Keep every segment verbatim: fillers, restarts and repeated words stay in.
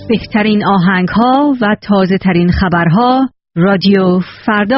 بهترین آهنگ‌ها و تازه‌ترین خبرها رادیو فردا.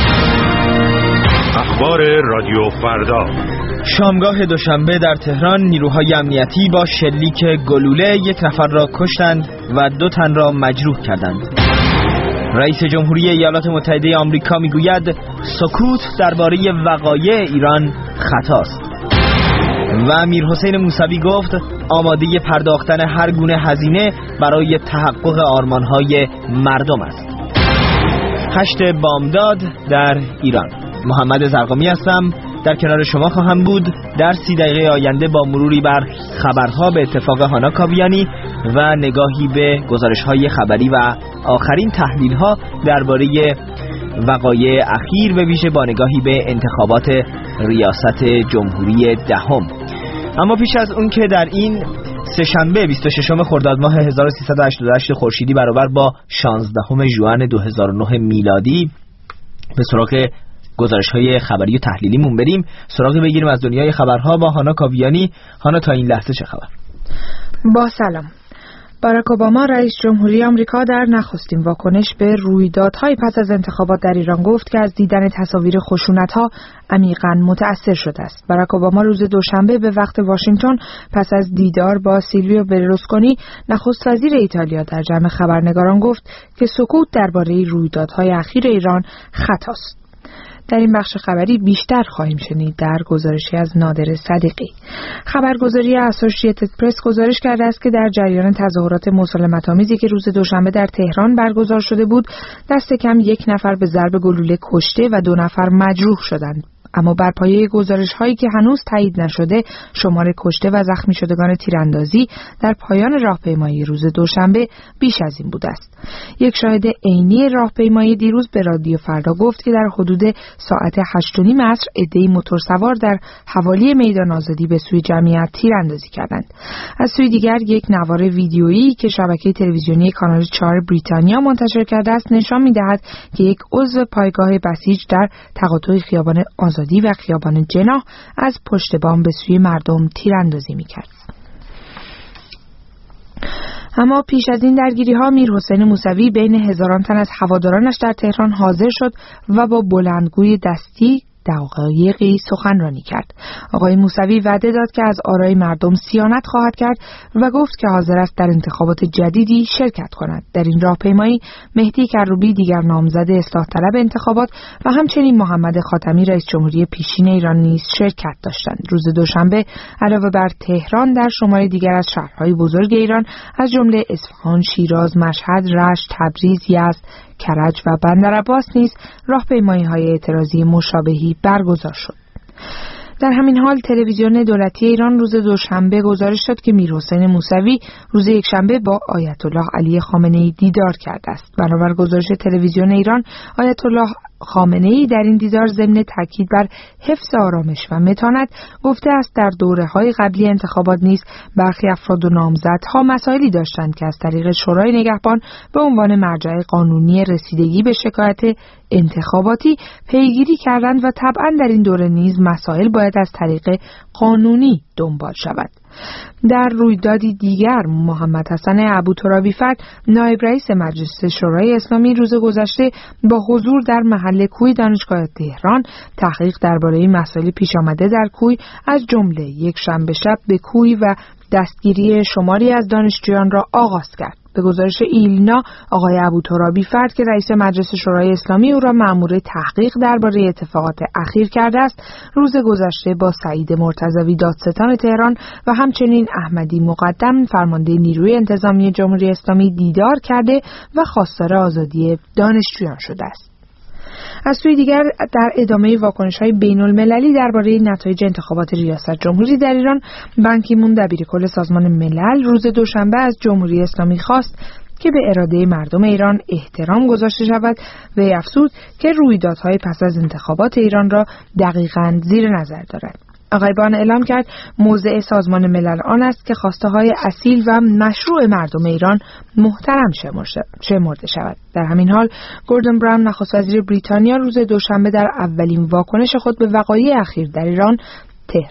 اخبار رادیو فردا. شامگاه دوشنبه در تهران نیروهای امنیتی با شلیک گلوله یک نفر را کشتند و دو تن را مجروح کردند. رئیس جمهوری ایالات متحده آمریکا میگوید سکوت درباره وقایع ایران خطاست. و امیر حسین موسوی گفت آماده پرداختن هر گونه هزینه برای تحقق آرمانهای مردم است. هشت بامداد در ایران. محمد زرقامی هستم، در کنار شما خواهم بود در سی دقیقه آینده با مروری بر خبرها به اتفاق هانا کاویانی و نگاهی به گزارش‌های خبری و آخرین تحلیل‌ها درباره وقایع اخیر، به ویژه با نگاهی به انتخابات ریاست جمهوری دهم. اما پیش از اون که در این سه‌شنبه بیست و ششم خرداد ماه هزار و سیصد و هشتاد و هشت خورشیدی برابر با شانزدهم ژوئن دو هزار و نه میلادی به سراغ گزارش‌های خبری و تحلیلیمون بریم، سراغ بگیریم از دنیای خبرها با هانا کاویانی. هانا، تا این لحظه چه خبر؟ با سلام. باراک اوباما رئیس جمهوری آمریکا در نخستین واکنش به رویدادهای پس از انتخابات در ایران گفت که از دیدن تصاویر خشونت‌ها عمیقاً متأثر شده است. باراک اوباما روز دوشنبه به وقت واشنگتن پس از دیدار با سیلویو برلوسکونی نخست وزیر ایتالیا در جمع خبرنگاران گفت که سکوت درباره رویدادهای اخیر ایران خطاست. در این بخش خبری بیشتر خواهیم شنید در گزارشی از نادر صدیقی. خبرگزاری اسوسییتد پرس گزارش کرده است که در جریان تظاهرات مسالمت‌آمیزی که روز دوشنبه در تهران برگزار شده بود، دست کم یک نفر به ضرب گلوله کشته و دو نفر مجروح شدند. اما بر پایه گزارش‌هایی که هنوز تایید نشده، شمار کشته و زخمی شدگان تیراندازی در پایان راهپیمایی روز دوشنبه بیش از این بوده است. یک شاهد عینی راهپیمایی دیروز به رادیو فردا گفت که در حدود ساعت هشت و نیم عصر عده‌ای موتورسوار در حوالی میدان آزادی به سوی جمعیت تیراندازی کردند. از سوی دیگر یک نوار ویدیویی که شبکه تلویزیونی کانال چهار بریتانیا منتشر کرده است نشان می‌دهد که یک عضو پایگاه بسیج در تقاطع خیابان آزادی و خیابان جناح از پشت بام به سوی مردم تیراندازی می‌کرد. اما پیش از این درگیری‌ها میر حسین موسوی بین هزاران تن از هوادارانش در تهران حاضر شد و با بلندگوی دستی دقایقی سخنرانی کرد. آقای موسوی وعده داد که از آرای مردم صیانت خواهد کرد و گفت که حاضر است در انتخابات جدیدی شرکت کند. در این راهپیمایی مهدی کروبی دیگر نامزد اصلاح طلب انتخابات و همچنین محمد خاتمی رئیس جمهوری پیشین ایران نیز شرکت داشتند. روز دوشنبه علاوه بر تهران در شماری دیگر از شهرهای بزرگ ایران از جمله اصفهان، شیراز، مشهد، رشت، تبریز، یزد، کرج و بندرعباس نیز راهپیمایی‌های اعتراضی مشابهی برگزار شد. در همین حال تلویزیون دولتی ایران روز دوشنبه گزارش داد که میر حسین موسوی روز یکشنبه با آیت الله علی خامنه‌ای دیدار کرده است. بنابر گزارش تلویزیون ایران، آیت الله خامنه‌ای در این دیدار ضمن تاکید بر حفظ آرامش و متانت گفته است در دوره‌های قبلی انتخابات نیز برخی افراد و نامزدها مسائلی داشتند که از طریق شورای نگهبان به عنوان مرجع قانونی رسیدگی به شکایت انتخاباتی پیگیری کردند و طبعاً در این دوره نیز مسائل باید از طریق قانونی دنبال شود. در رویدادی دیگر محمد حسن ابوترابی‌فر نایب رئیس مجلس شورای اسلامی روز گذشته با حضور در محل کوی دانشگاه تهران تحقیق درباره مسائل پیش آمده در کوی از جمله یک شنبه شب به کوی و دستگیری شماری از دانشجویان را آغاز کرد. به گزارش ایلنا، آقای ابوترابی‌فر که رئیس مجلس شورای اسلامی او را مأمور تحقیق درباره اتفاقات اخیر کرده است، روز گذشته با سعید مرتضوی دادستان تهران و همچنین احمدی مقدم فرمانده نیروی انتظامی جمهوری اسلامی دیدار کرده و خواستار آزادی دانشجویان شده است. از سوی دیگر در ادامه واکنش‌های بین‌المللی درباره نتایج انتخابات ریاست جمهوری در ایران، بان کی مون دبیرکل سازمان ملل روز دوشنبه از جمهوری اسلامی خواست که به اراده مردم ایران احترام گذاشته شود و افزود که رویدادهای پس از انتخابات ایران را دقیقاً زیر نظر دارد. آقای بان اعلام کرد موضع سازمان ملل آن است که خواسته های اصیل و مشروع مردم ایران محترم شمرده شود. در همین حال گوردون براون نخست وزیر بریتانیا روز دوشنبه در اولین واکنش خود به وقایع اخیر در ایران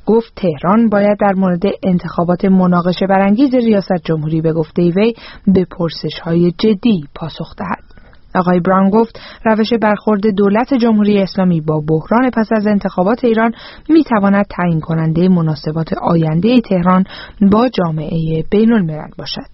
گفت تهران باید در مورد انتخابات مناقشه برانگیز ریاست جمهوری به گفته وی به پرسش‌های جدی پاسخ دهد. آقای براون گفت روش برخورد دولت جمهوری اسلامی با بحران پس از انتخابات ایران می‌تواند تعیین کننده مناسبات آینده تهران با جامعه بین‌الملل باشد.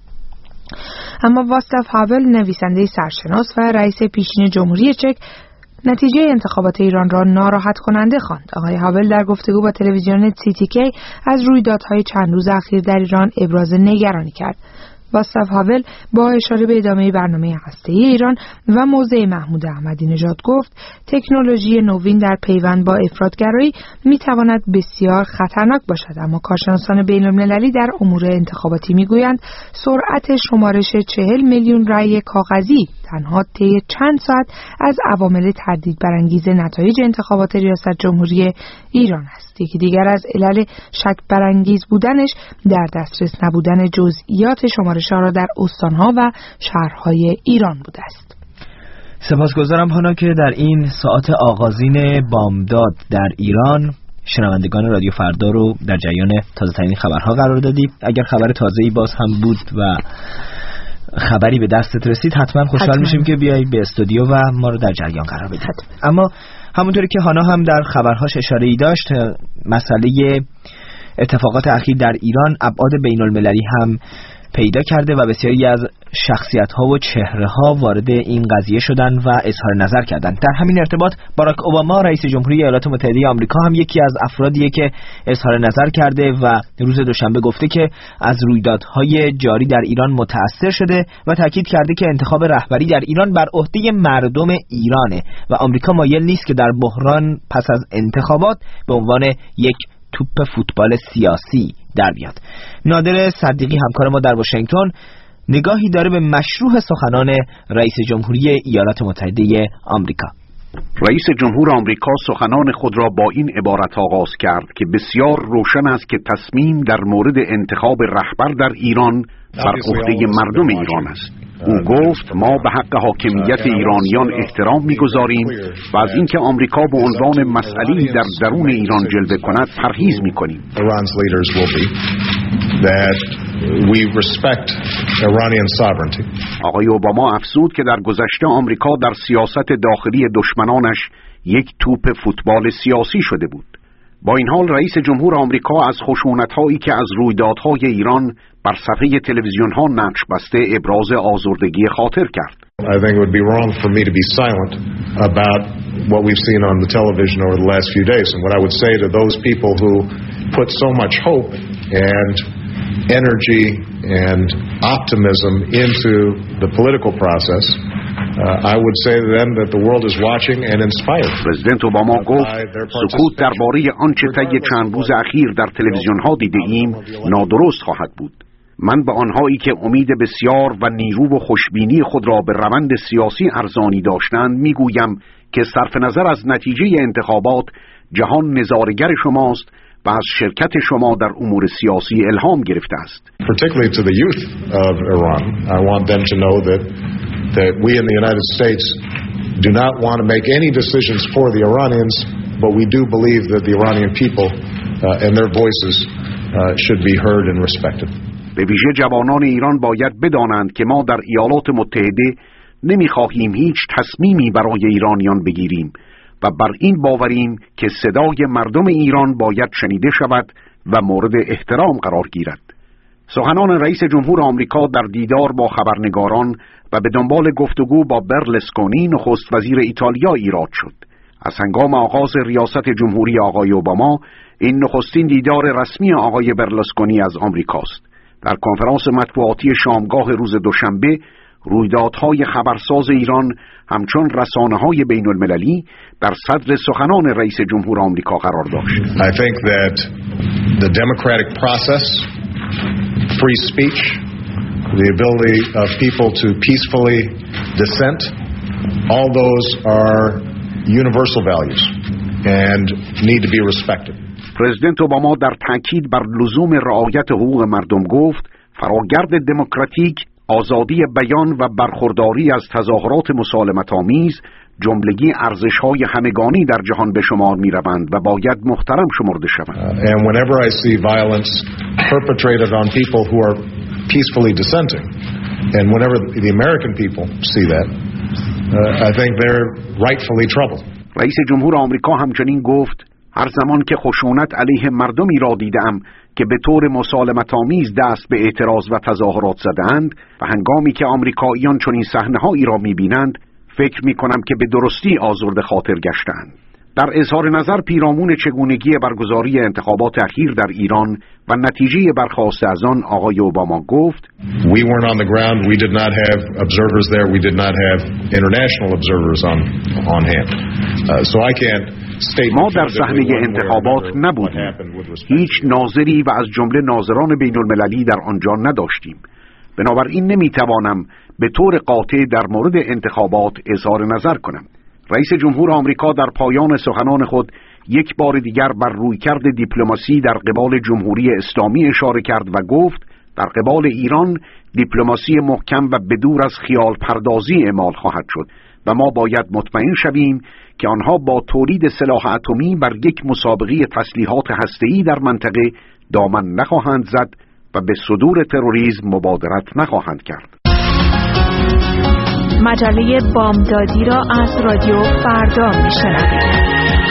اما واستاف هاول، نویسنده سرشناس و رئیس پیشین جمهوری چک، نتیجه انتخابات ایران را ناراحت کننده خواند. آقای هاول در گفتگو با تلویزیون سی تی کی از رویدادهای چند روز اخیر در ایران ابراز نگرانی کرد. واستاف هاول با اشاره به ادامه برنامه هسته‌ای ایران و موضع محمود احمدی نژاد گفت تکنولوژی نوین در پیوند با افراط‌گرایی می‌تواند بسیار خطرناک باشد، اما کارشناسان بین‌المللی در امور انتخاباتی می‌گویند سرعت شمارش چهل میلیون رأی کاغذی تنها طی چند ساعت از عوامل تردید برانگیز نتایج انتخابات ریاست جمهوری ایران است. یکی دیگر از علل شک برانگیز بودنش در دسترس نبودن جزئیات شمارش ها را در استانها و شهرهای ایران بوده است. سپاسگزارم هانا که در این ساعت آغازین بامداد در ایران شنوندگان رادیو فردا رو در جریان تازه ترین خبرها قرار دادی. اگر خبر تازه‌ای باز هم بود و خبری به دستت رسید حتما خوشحال حتما. میشیم که بیایی به استودیو و ما رو در جریان قرار بدید. اما همونطوری که هانا هم در خبرهاش اشاره‌ای داشت، مسئله اتفاقات اخیر در ایران ابعاد بین‌المللی هم پیدا کرده و بسیاری از شخصیت‌ها و چهره‌ها وارد این قضیه شدن و اظهار نظر کردند. در همین ارتباط باراک اوباما رئیس جمهوری ایالات متحده آمریکا هم یکی از افرادیه که اظهار نظر کرده و روز دوشنبه گفته که از رویدادهای جاری در ایران متأثر شده و تاکید کرده که انتخاب رهبری در ایران بر عهده مردم ایرانه و آمریکا مایل نیست که در بحران پس از انتخابات به عنوان یک توپ فوتبال سیاسی در بیاد. نادر صدیقی همکار ما در واشنگتن نگاهی داره به مشروع سخنان رئیس جمهوری ایالات متحده آمریکا. رئیس جمهور آمریکا سخنان خود را با این عبارت آغاز کرد که بسیار روشن است که تصمیم در مورد انتخاب رهبر در ایران بر عهده مردم ایران است. او گفت ما به حق حاکمیت ایرانیان احترام می‌گذاریم و از اینکه آمریکا به عنوان مسئله‌ای در درون ایران جلوه کند پرهیز می‌کنیم. آقای اوباما افزود که در گذشته آمریکا در سیاست داخلی دشمنانش یک توپ فوتبال سیاسی شده بود. با این حال رئیس جمهور آمریکا از خشونت‌هایی که از رویدادهای ایران بر صفحه تلویزیون‌ها نقش بسته ابراز آزردگی خاطر کرد. I think it would be wrong for me to be silent about what we've seen on the television over the last few days. And what I would say to those people who put so much hope and energy and optimism into the political process, uh, I would say to them that the world is watching and inspired. پرزیدنت اوباما گفت سکوت درباره آنچه طی چند روز اخیر در تلویزیون‌ها دیده‌ایم نادرست خواهد بود. من به آنهایی که امید بسیار و نیرو و خوشبینی خود را به روند سیاسی ارزانی داشتند میگویم که صرف نظر از نتیجه انتخابات جهان نظاره‌گر شماست و از شرکت شما در امور سیاسی الهام گرفته است. Particularly to the youth of Iran, I want them to know that that we in the United States do not want to make any decisions for the Iranians, but we do believe that the Iranian people uh, and their voices uh, should be heard and respected. به ویژه جوانان ایران باید بدانند که ما در ایالات متحده نمیخواهیم هیچ تصمیمی برای ایرانیان بگیریم و بر این باوریم که صدای مردم ایران باید شنیده شود و مورد احترام قرار گیرد. سخنان رئیس جمهور آمریکا در دیدار با خبرنگاران و به دنبال گفتگو با برلسکونی نخست وزیر ایتالیا ایراد شد. از هنگام آغاز ریاست جمهوری آقای اوباما این نخستین دیدار رسمی آقای برلسکونی از آمریکاست. در کنفرانس مطبوعاتی شامگاه روز دوشنبه رویدادهای خبرساز ایران همچون رسانه‌های بین‌المللی در صدر سخنان رئیس جمهور آمریکا قرار داشت. I think that the democratic process, free speech, the ability of people to peacefully dissent, all those are universal values and need to be respected. پرزیدنت اوباما در تاکید بر لزوم رعایت حقوق مردم گفت فراگرد دموکراتیک، آزادی بیان و برخورداری از تظاهرات مسالمت‌آمیز جملگی ارزش‌های همگانی در جهان به شمار می‌روند و باید محترم شمرده شوند. Uh, and whenever I see violence perpetrated on people who are peacefully dissenting, and whenever the American people see that, uh, I think they're rightfully troubled. رئیس جمهور آمریکا همچنین گفت هر زمان که خشونت علیه مردمی را دیدم که به طور مسالمت‌آمیز دست به اعتراض و تظاهرات زدند و هنگامی که آمریکاییان چنین صحنه‌هایی را می‌بینند فکر می‌کنم که به درستی آزرده خاطر گشتند. در اظهار نظر پیرامون چگونگی برگزاری انتخابات اخیر در ایران و نتیجه برخاسته از آن آقای اوباما گفت We weren't on the ground. We did not have observers there. We did not have international observers on on hand. Uh, so I can't state ما در صحنه انتخابات نبودیم. هیچ ناظری و از جمله ناظران بین المللی در آنجا نداشتیم. بنابراین نمیتوانم به طور قاطع در مورد انتخابات اظهار نظر کنم. رئیس جمهور آمریکا در پایان سخنان خود یک بار دیگر بر رویکرد دیپلماسی در قبال جمهوری اسلامی اشاره کرد و گفت در قبال ایران دیپلماسی محکم و بدور از خیال پردازی اعمال خواهد شد و ما باید مطمئن شویم که آنها با تولید سلاح اتمی بر یک مسابقه تسلیحات هسته‌ای در منطقه دامن نخواهند زد و به صدور تروریسم مبادرت نخواهند کرد. مجله بامدادی را از رادیو فردا میشنوید.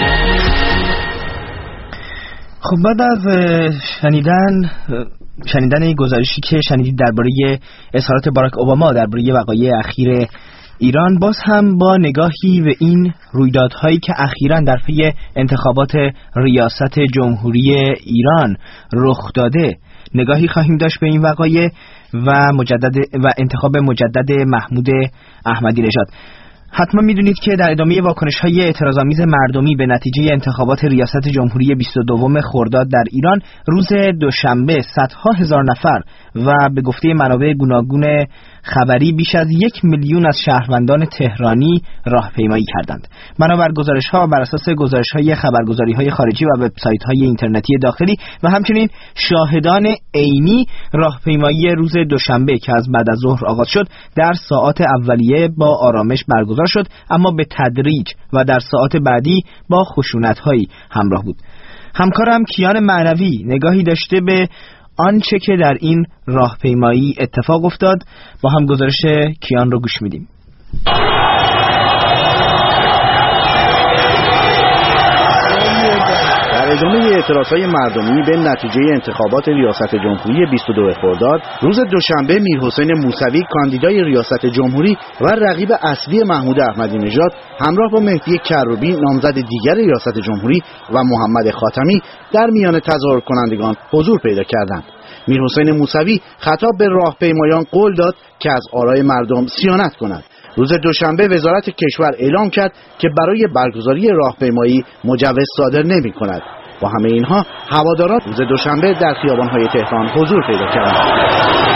خب بعد از شنیدن شنیدن گزارشی که شنیدید درباره اظهارات باراک اوباما درباره وقایع اخیر ایران، باز هم با نگاهی به این رویدادهایی که اخیراً در پی انتخابات ریاست جمهوری ایران رخ داده نگاهی خواهیم داشت به این وقایع و مجدد و انتخاب مجدد محمود احمدی نژاد. حتما میدونید که در ادامه واکنش‌های اعتراض‌آمیز مردمی به نتیجه انتخابات ریاست جمهوری بیست و دوم خرداد در ایران روز دوشنبه صدها هزار نفر و به گفته منابع گوناگون خبری بیش از یک میلیون از شهروندان تهرانی راهپیمایی کردند. بنابر گزارش‌ها بر اساس گزارش‌های خبرگزاری‌های خارجی و وبسایت‌های اینترنتی داخلی و همچنین شاهدان عینی، راهپیمایی روز دوشنبه که از بعد از ظهر آغاز شد در ساعات اولیه با آرامش برگزار شد، اما به تدریج و در ساعات بعدی با خشونت‌هایی همراه بود. همکارم کیان معنوی نگاهی داشته به آنچه که در این راهپیمایی اتفاق افتاد. با هم گزارش کیان رو گوش میدیم. در ادامه اعتراضهای مردمی به نتیجه انتخابات ریاست جمهوری بیست و دو خرداد روز دوشنبه میرحسین موسوی کاندیدای ریاست جمهوری و رقیب اصلی محمود احمدی نژاد همراه با مهدی کروبی نامزد دیگر ریاست جمهوری و محمد خاتمی در میان تظاهر کنندگان حضور پیدا کردند. میرحسین موسوی خطاب به راهپیمایان قول داد که از آرای مردم صیانت کنند. روز دوشنبه وزارت کشور اعلام کرد که برای برگزاری راهپیمایی مجوز صادر نمی کند. با همه اینها هواداران روز دوشنبه در خیابان‌های تهران حضور پیدا کردند.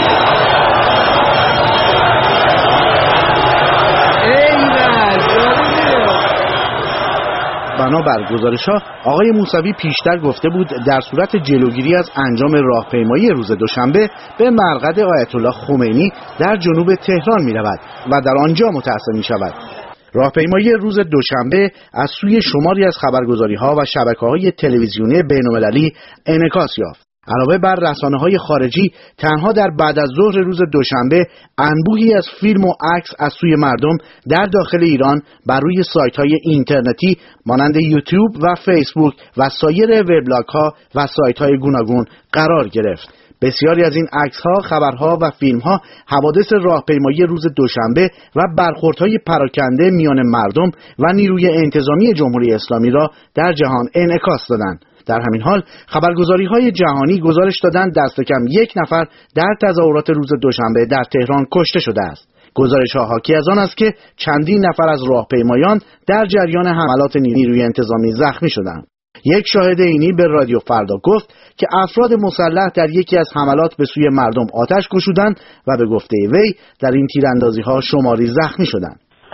بنابر گزارش‌ها آقای موسوی پیشتر گفته بود در صورت جلوگیری از انجام راهپیمایی روز دوشنبه به مرقد آیت الله خمینی در جنوب تهران می‌رود و در آنجا متأسف می‌شود. راهپیمایی روز دوشنبه از سوی شماری از خبرگزاری‌ها و شبکه‌های تلویزیونی بین‌المللی انعکاس یافت. علاوه بر رسانه‌های خارجی، تنها در بعد از ظهر روز دوشنبه انبوهی از فیلم و عکس از سوی مردم در داخل ایران بر روی سایت‌های اینترنتی مانند یوتیوب و فیسبوک و سایر وبلاگ‌ها و سایت‌های گوناگون قرار گرفت. بسیاری از این عکس‌ها، خبرها و فیلم‌ها حوادث راهپیمایی روز دوشنبه و برخوردهای پراکنده میان مردم و نیروی انتظامی جمهوری اسلامی را در جهان انعکاس دادند. در همین حال خبرگزاری‌های جهانی گزارش دادند دست کم یک نفر در تظاهرات روز دوشنبه در تهران کشته شده است. گزارش‌ها حاکی از آن است که چندین نفر از راهپیمایان در جریان حملات نیروی انتظامی زخمی شدند. یک شاهد عینی به رادیو فردا گفت که افراد مسلح در یکی از حملات به سوی مردم آتش گشودند و به گفته وی در این تیراندازی‌ها شماری زخمی شدند.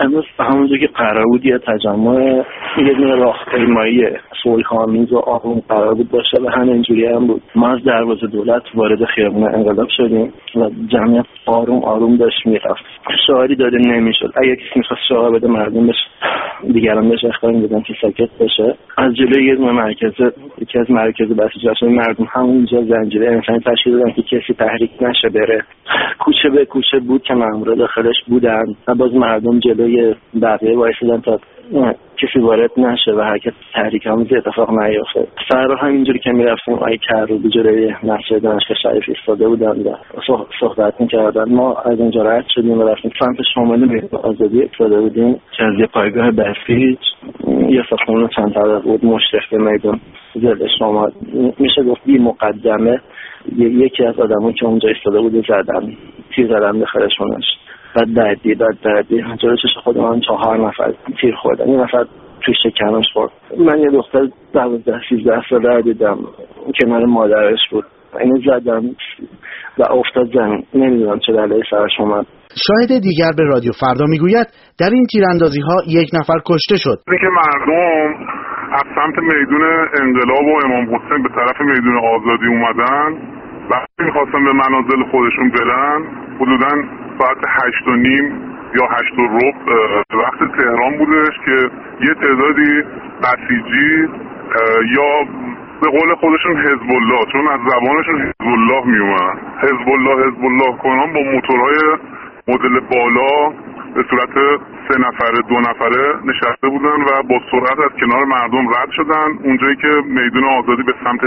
امروز همونجور که قرار بود یه تجمع یه دونه راهپیمایی صلح‌آمیز و آروم قرار بود باشه و همینجوری هم بود. ما از دروازه دولت وارد خیابون انقلاب شدیم و جمعیت آروم آروم داشت میرفت. شعاری داده نمیشد. اگه کسی میخواست شعار بده مردم بهش دیگران بهش اخطار میدادن که ساکت بشه. از جلوی یه دونه مرکز یکی از مرکز بسیجی مردم همونجا زنجیره انسانی تشکیل دادن که کسی تحریک نشه بره. کوچه به کوچه بود که مامورا داخلش بودن و باز مردم جلوی بقیه وایسیدن تا کسی وارد نشه و حرکت تحریک آمیزی اتفاق نیفته. فردا همینجوری که میرفتیم آقای کروبی جلوی مسجد دانشگاه شریف ایستاده بودن و صحبت میکردن. ما از اونجا رد شدیم و رفتیم سمت شمال میدان آزادی ایستاده بودیم که از یه پایگاه بسیج یه ساختمان چند طبقه بود مشرف به میدان زلش آمد. میشه گفت بی مقدمه یکی از آدمایی که اونجا ایستاده بود زدن تیر زدن به خرشونش و دردی داد دردی جلوی چشم خودم چهار نفر تیر خوردن. این نفر توی شکمش خورد. من یه دختر دوازده سیزده ساله دیدم که من مادرش بود. اینو زدم و افتاد زمین. نمیدونم چه دلیلی سرش اومد. شاهد دیگر به رادیو فردا میگوید در این تیراندازی ها یک نفر کشته شد. اینکه مردم از سمت میدون انقلاب و امام حسین به طرف میدون آزادی اومدن وقتی میخواستن به منازل خودشون برن حدوداً ساعت هشت و نیم یا هشت و ربع وقت تهران بودش که یه تعدادی بسیجی یا به قول خودشون حزب الله، چون از زبانشون حزب الله میومد، حزب الله حزب الله کنان با موتورهای مدل بالا به صورت سه نفره دو نفره نشسته بودن و با سرعت از کنار مردم رد شدن. اونجایی که میدون آزادی به سمت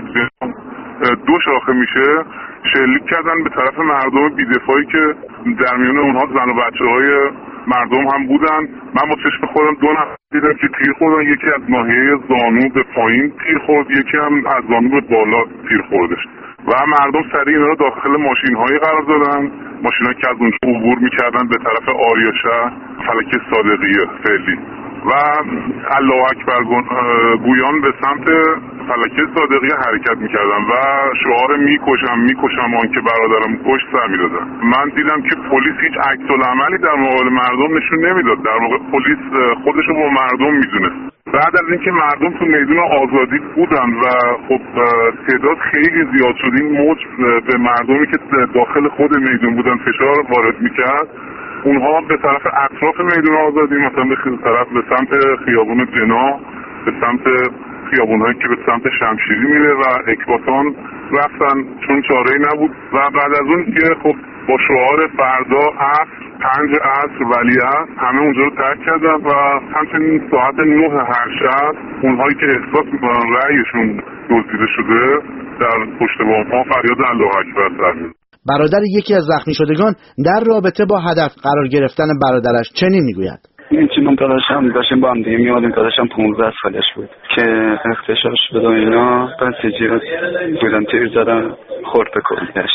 دو شاخه میشه شلیک کردن به طرف مردم بی‌دفاعی که در میون اونها زن و بچه‌های مردم هم بودن. من با چشم خودم دو نفر دیدم که تیر خوردن. یکی از ناحیه زانو به پایین تیر خورد، یکی هم از زانو به بالا تیر خوردش و مردم سریع اینا رو داخل ماشین‌هایی قرار دادن. ماشین‌هایی که از اونجا عبور می‌کردن به طرف آریاشهر، فلک صادقیه فعلی و الله اکبر گویان به سمت فلک صادقیه حرکت میکردن و شعار میکشم میکشم آن که برادرم کشت سر میدادن. من دیدم که پلیس هیچ عکس العملی در مقابل مردم نشون نمیداد. در واقع پلیس خودشو با مردم میدونست. بعد از اینکه مردم تو میدون آزادی بودن و خب تعداد خیلی زیاد شد، این موج به مردمی که داخل خود میدون بودن فشار وارد میکرد. اونها به طرف اطراف میدون آزادی مثلا به طرف به سمت خیابون جنا، به سمت خیابون‌هایی که به سمت شمشیری میره و اکباتان رفتن چون چاره‌ای نبود و بعد از اون که خب با شعار فردا عصر پنج عصر ولیعصر همه اونجا رو ترک کردن و همچنین ساعت نه هر شب اونهایی که احساس میکنن رأیشون دزدیده شده در پشت بام‌ها فریاد الله اکبر سر می‌زنن. برادر یکی از زخمی شدگان در رابطه با هدف قرار گرفتن برادرش چنین میگوید: این چون داداشم داشتیم با هم دیگه میادیم، داداشم پانزده سالش بود که اختشاش شد و اینا، بعد سجیرات بودن تیر زدن خورد به کلیش.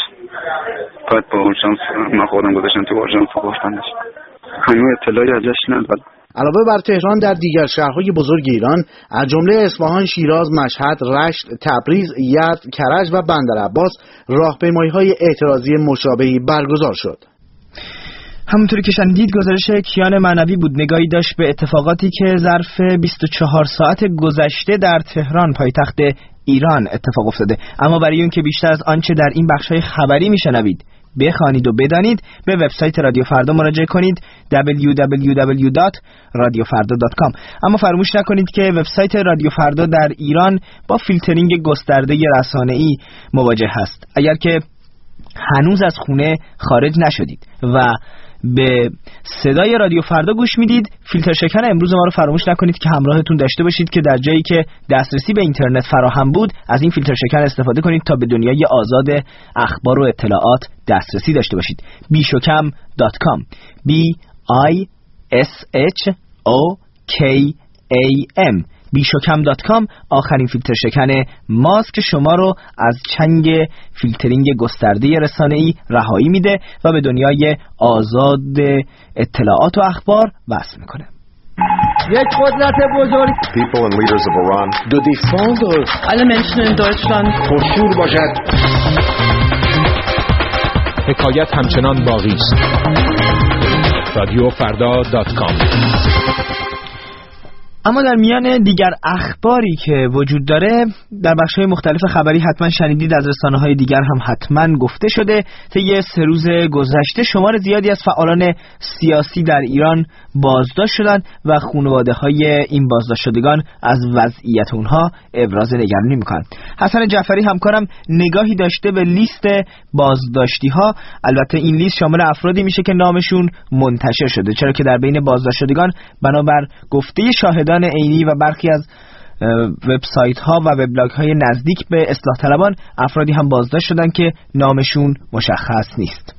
بعد با اورژانس من خودم گذاشتم تو اورژانس بردنش. همین اطلاعی ازش ندارم. علاوه بر تهران در دیگر شهرهای بزرگ ایران از جمله اصفهان، شیراز، مشهد، رشت، تبریز، یزد، کرج و بندرعباس راهپیمایی‌های اعتراضی مشابهی برگزار شد. همونطوری که شنیدید گزارش کیان معنوی بود. نگاهی داشت به اتفاقاتی که ظرف بیست و چهار ساعت گذشته در تهران پایتخت ایران اتفاق افتاده. اما برای اون که بیشتر از آنچه در این بخش‌های خبری میشنوید بخوانید و بدانید، به وبسایت رادیو فردا مراجعه کنید دبلیو دبلیو دبلیو دات رادیو فردا دات کام. اما فراموش نکنید که وبسایت رادیو فردا در ایران با فیلترینگ گسترده رسانه‌ای مواجه هست. اگر که هنوز از خونه خارج نشدید و به صدای رادیو فردا گوش میدید، فیلتر شکن امروز ما رو فراموش نکنید که همراهتون داشته باشید که در جایی که دسترسی به اینترنت فراهم بود از این فیلتر شکن استفاده کنید تا به دنیای آزاد اخبار و اطلاعات دسترسی داشته باشید. بیشکم دات کام B I S H O K A M بیشکم دات کام آخرین فیلتر شکن ماست که شما رو از چنگ فیلترینگ گسترده رسانه‌ای رهایی میده و به دنیای آزاد اطلاعات و اخبار وصل میکنه. یک قدرت بزرگ People and leaders of Iran do défendre alle Menschen in Deutschland پرشور باشد. حکایت همچنان باقی است رادیو فردا دات کام. اما در میان دیگر اخباری که وجود داره، در بخش‌های مختلف خبری حتما شنیدید، از رسانه‌های دیگر هم حتما گفته شده، طی سه روز گذشته شمار زیادی از فعالان سیاسی در ایران بازداشت شدند و خانواده‌های این بازداشت شدگان از وضعیت اونها ابراز نگرانی می‌کنند. حسن جعفری همکارم نگاهی داشته به لیست بازداشتی‌ها. البته این لیست شامل افرادی میشه که نامشون منتشر شده، چرا که در بین بازداشت شدگان بنابر گفته شاهدان عینی و برخی از وبسایت ها و وبلاگ های نزدیک به اصلاح طلبان افرادی هم بازداشت شدند که نامشون مشخص نیست.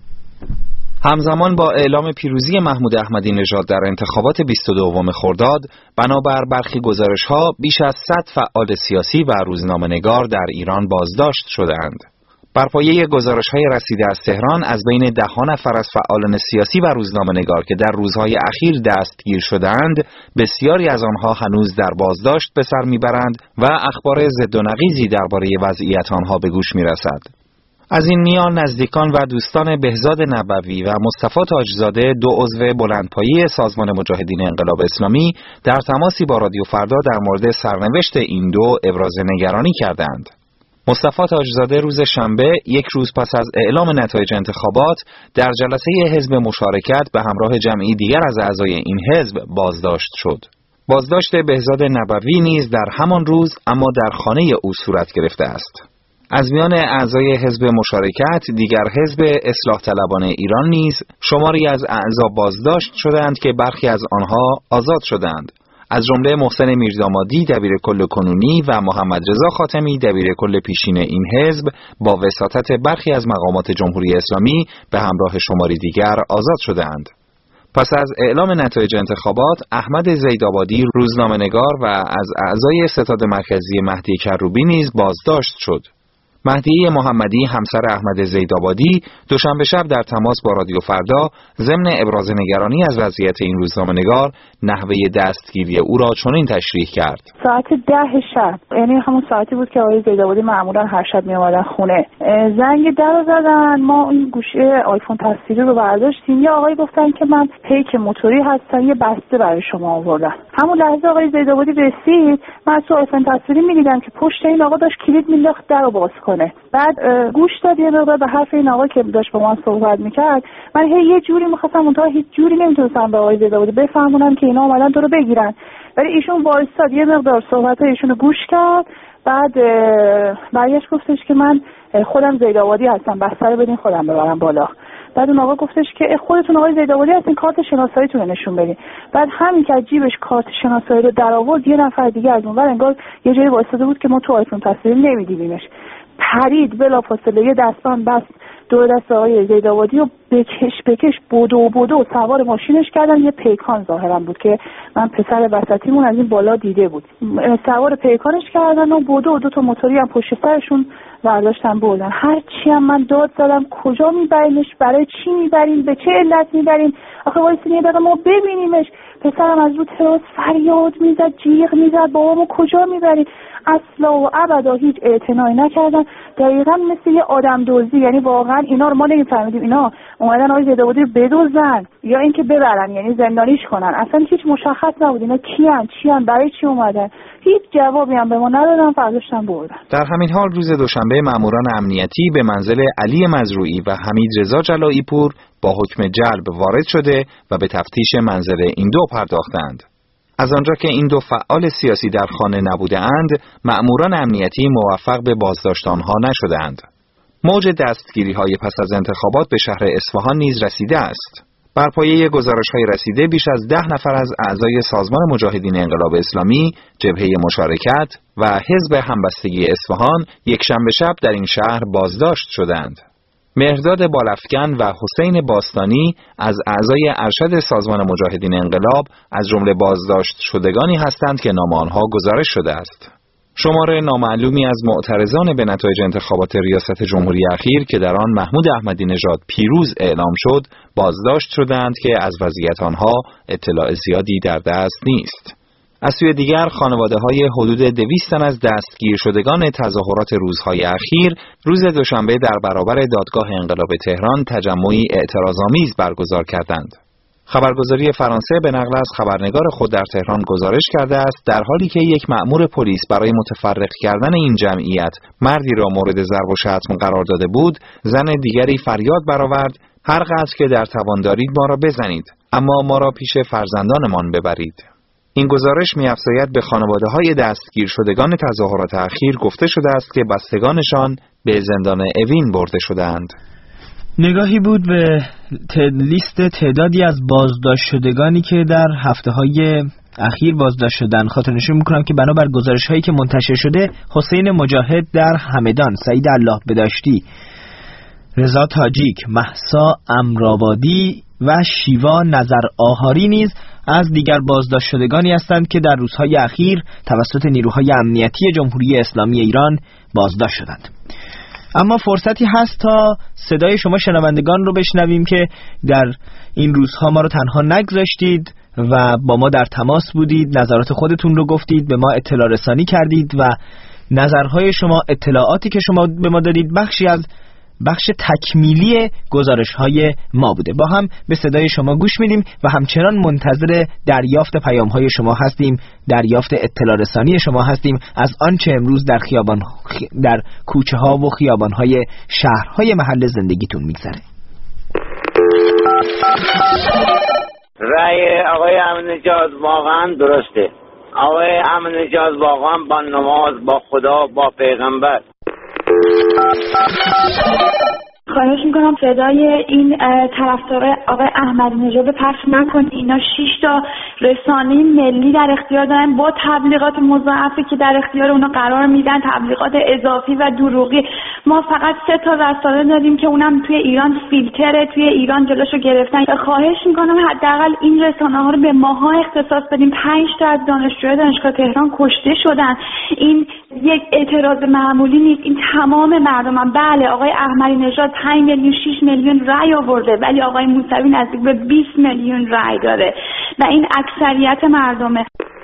همزمان با اعلام پیروزی محمود احمدی نژاد در انتخابات بیست و دوم خرداد، بنابر برخی گزارش‌ها بیش از صد فعال سیاسی و روزنامه‌نگار در ایران بازداشت شدند. بر پایه گزارش‌های رسیده از تهران، از بین ده ها نفر از فعالان سیاسی و روزنامه‌نگار که در روزهای اخیر دستگیر شدند، بسیاری از آنها هنوز در بازداشت به سر میبرند و اخبار ضد و نقیضی درباره وضعیت آنها به گوش میرسد. از این میان نزدیکان و دوستان بهزاد نبوی و مصطفی تاجزاده، دو عضو بلندپایه سازمان مجاهدین انقلاب اسلامی، در تماسی با رادیو فردا در مورد سرنوشت این دو ابراز نگرانی کردند. مصطفی تاجزاده روز شنبه، یک روز پس از اعلام نتایج انتخابات، در جلسه حزب مشارکت به همراه جمعی دیگر از اعضای این حزب بازداشت شد. بازداشت بهزاد نبوی نیز در همان روز اما در خانه او صورت گرفته است. از میان اعضای حزب مشارکت، دیگر حزب اصلاح طلبان ایران نیز شماری از اعضا بازداشت شدند که برخی از آنها آزاد شدند. از جمله محسن میردامادی دبیر کل کنونی و محمد رضا خاتمی دبیر کل پیشین این حزب با وساطت برخی از مقامات جمهوری اسلامی به همراه شماری دیگر آزاد شدند. پس از اعلام نتایج انتخابات، احمد زیدآبادی روزنامه‌نگار و از اعضای ستاد مرکزی مهدی کروبی نیز بازداشت شد. مهدی محمدی همسر احمد زیدآبادی دوشنبه شب در تماس با رادیو فردا ضمن ابراز نگرانی از وضعیت این روزنامه‌نگار نحوه دستگیری او را چنین تشریح کرد: ساعت ده شب، یعنی همون ساعتی بود که آقای زیدآبادی معمولا هر شب می اومدن خونه، زنگ در رو زدن. ما این گوشه آیفون تصویری رو برداشتیم. یه آقای گفتن که من پیک موتوری هستم، یه بسته برای شما آوردم. همون لحظه آقای زیدآبادی رسید، من تو آیفون تصویری می‌دیدم که پشت این آقا داشت کلید مینداخت در رو باز کنه. بعد گوش داد یه مقدار به حرف این آقا که داشت با من صحبت میکرد. من هی یه جوری میخواستم اونطور هیچ جوری نمیتونستم به آقای زیدآبادی بفهمونم که اینا اومدن تو رو بگیرن، ولی ایشون وایساد یه مقدار صحبتای ایشونو گوش کرد. بعد برگشت گفتش که من خودم زیدآبادی هستم، بستر بدین خودم ببرم بالا. بعد اون آقا گفتش که خودتون آقای زیدآبادی هستین، کارت شناساییتون رو نشون بدین. بعد همین که از جیبش کارت شناسایی رو در آورد، یه نفر دیگه از اونور انگار یه جایی وایساده بود که ما تو آیفون تصویری نمی‌دیدیمش، پرید بلافاصله یه دستان بست دور دست آقای زیدآبادی و بکش بکش بدو بدو سوار ماشینش کردن. یه پیکان ظاهرا بود که من پسر وسطیمون از این بالا دیده بود، سوار پیکانش کردن و بدو دو تا موتوری هم پشت سرشون برداشتن بردن. هر چی هم من داد زدم کجا میبرینش، برای چی میبرین، به چه علت میبرین، آخه وایسین یه دقیقه ما ببینیمش. پسرم از رو تراس فریاد میزد، جیغ میزد، بابامو کجا میبرین. اصلا و ابدا هیچ اعتنایی نکردن. دقیقاً مثل یه آدم دزدی، یعنی واقعا اینا رو ما نمیفهمیدیم اینا اومدن آقای زیدآبادی رو بدزدن یا اینکه ببرن، یعنی زندانیش کنن. اصلا هیچ مشخص نبود اینا کیان چیان برای چی اومدن. هیچ جوابی هم به ما ندادن، فرداشتن بردن. در همین حال روز دوشنبه ماموران امنیتی به منزل علی مزروعی و حمید رضا جلایی پور با حکم جلب وارد شده و به تفتیش منزل این دو پرداختند. از آنجا که این دو فعال سیاسی در خانه نبودند، مأموران امنیتی موفق به بازداشت آنها نشدند. موج دستگیری‌های پس از انتخابات به شهر اصفهان نیز رسیده است. بر پایه گزارش‌های رسیده بیش از ده نفر از اعضای سازمان مجاهدین انقلاب اسلامی، جبهه مشارکت و حزب همبستگی اصفهان یکشنبه شب در این شهر بازداشت شدند. مهرداد بالافکن و حسین باستانی از اعضای ارشد سازمان مجاهدین انقلاب از جمله بازداشت شدگانی هستند که نام آنها گزارش شده است. شمار نامعلومی از معترضان به نتایج انتخابات ریاست جمهوری اخیر که در آن محمود احمدی نژاد پیروز اعلام شد، بازداشت شدند که از وضعیت آنها اطلاع زیادی در دست نیست. از سوی دیگر خانواده‌های حدود دویست تن از دستگیر شدگان تظاهرات روزهای اخیر روز دوشنبه در برابر دادگاه انقلاب تهران تجمعی اعتراض‌آمیز برگزار کردند. خبرگزاری فرانسه به نقل از خبرنگار خود در تهران گزارش کرده است در حالی که یک مأمور پلیس برای متفرق کردن این جمعیت مردی را مورد ضرب و شتم قرار داده بود، زن دیگری فریاد برآورد: هر قدر که در توان دارید ما را بزنید، اما ما را پیش فرزندانمان ببرید. این گزارش می‌افزاید به خانواده‌های دستگیر شدگان تظاهرات اخیر گفته شده است که بستگانشان به زندان اوین برده شده‌اند. نگاهی بود به لیست تعدادی از بازداشت شدگانی که در هفته‌های اخیر بازداشت شدن. خاطرنشین می‌کنم که بنابر گزارش‌هایی که منتشر شده، حسین مجاهد در همدان، سعید الله بداشتی، رضا تاجیک، مهسا امرآبادی و شیوا نظر آهاری نیز از دیگر بازداشت شدگانی هستند که در روزهای اخیر توسط نیروهای امنیتی جمهوری اسلامی ایران بازداشت شدند. اما فرصتی هست تا صدای شما شنوندگان رو بشنویم که در این روزها ما رو تنها نگذاشتید و با ما در تماس بودید، نظرات خودتون رو گفتید، به ما اطلاع رسانی کردید و نظرهای شما، اطلاعاتی که شما به ما دادید بخشی از بخش تکمیلی گزارش‌های ما بوده. با هم به صدای شما گوش میدیم و همچنان منتظر دریافت پیام‌های شما هستیم، دریافت اطلاع رسانی شما هستیم از آنچه امروز در خیابان در کوچه‌ها و خیابان‌های شهرهای محل زندگیتون میگذره. رأی آقای احمدی‌نژاد واقعا درسته. آقای احمدی‌نژاد واقعا با نماز، با خدا، با پیغمبر. خواهش میکنم صدای این طرفدار آقای احمدی‌نژاد پخش نکنید. اینا شش تا رسانه ملی در اختیار دارن با تبلیغات مضاعفی که در اختیار اونا قرار میدن، تبلیغات اضافی و دروغی. ما فقط سه تا رسانه داریم که اونم توی ایران فیلتره، توی ایران جلوشو گرفتن. خواهش میکنم حداقل این رسانه ها رو به ماها اختصاص بدیم. پنج تا از دانشجوی دانشگاه تهران کشته شدن. این یک اعتراض معمولی نیست، این تمام مردمن. بله آقای احمدی‌نژاد پنج میلیون شش میلیون رأی آورده، ولی آقای موسوی نزدیک به بیست میلیون رأی داره و این اکثریت مردمه.